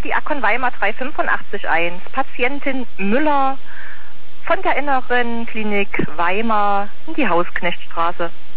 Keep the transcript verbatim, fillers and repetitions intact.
die Akkon Weimar drei fünf acht eins. Patientin Müller von der Inneren Klinik Weimar in die Hausknechtstraße.